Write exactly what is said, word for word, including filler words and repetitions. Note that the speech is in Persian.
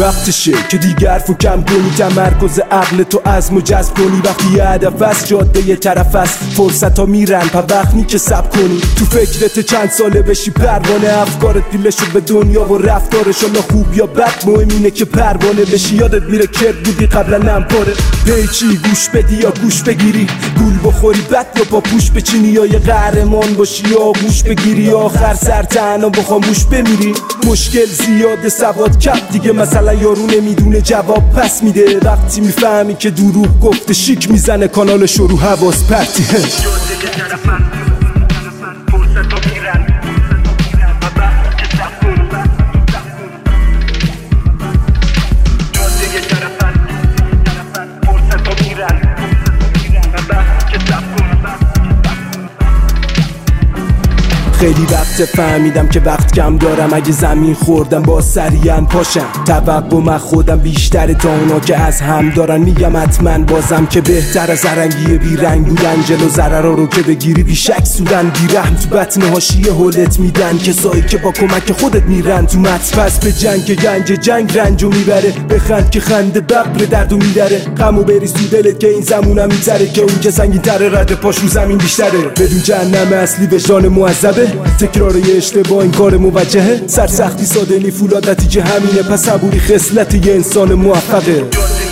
وقتشه که دیگر فو کم کنی، تمرکز عقل تو عزم و جذب کنی. وقتی یه هدف است جاده یه طرف است، فرصت ها میرن پا وقت نی که سب کنی. تو فکرت چند ساله بشی پروانه، افکارت پیله شد به دنیا و رفتارش، حالا خوب یا بد مهم اینه که پروانه بشی. یادت میره کرد بودی قبلا نمپاره، پیچی گوش بدی یا گوش بگیری، گول بخوری بد یا با پوش بچینی، یا یه قهرمان باشی یا گوش بگیری، آخر سر تنها با خاموش بمیری. مشکل زیاده سواد کم دیگه، مثلا یارو نمیدونه جواب پس میده. وقتی میفهمی که دروغ گفته شیک میزنه کانالش رو حواس پرتی. خیلی وقت فهمیدم که وقت کم دارم، اگه زمین خوردم با سریعا پاشم. توقع من خودم بیشتره تا اونا که از هم دارن، میگم حتما بازم که بهتر از زرنگی بی رنگ بودن. جلو ضررا رو که بگیری بی شک سودن، بی رحم تو بطن حاشیه هولت میدن، کسایی که با کمک خودت میرن تو مت. پس به جنگ گنج جنگ رنجو میبره، بخند که خنده ببر دردو میدره. غمو بریز تو دلت که این زمونم میذاره، که اون که سنگین تره رد پاش رو زمین بیشتره. بدون جهنم اصلی وجدان معذبه، تکرار یه اشتباه این کار موجهه. سرسختی ساده نی فولاد نتیجه همینه، پس صبوری خصلت یه انسان موفقه.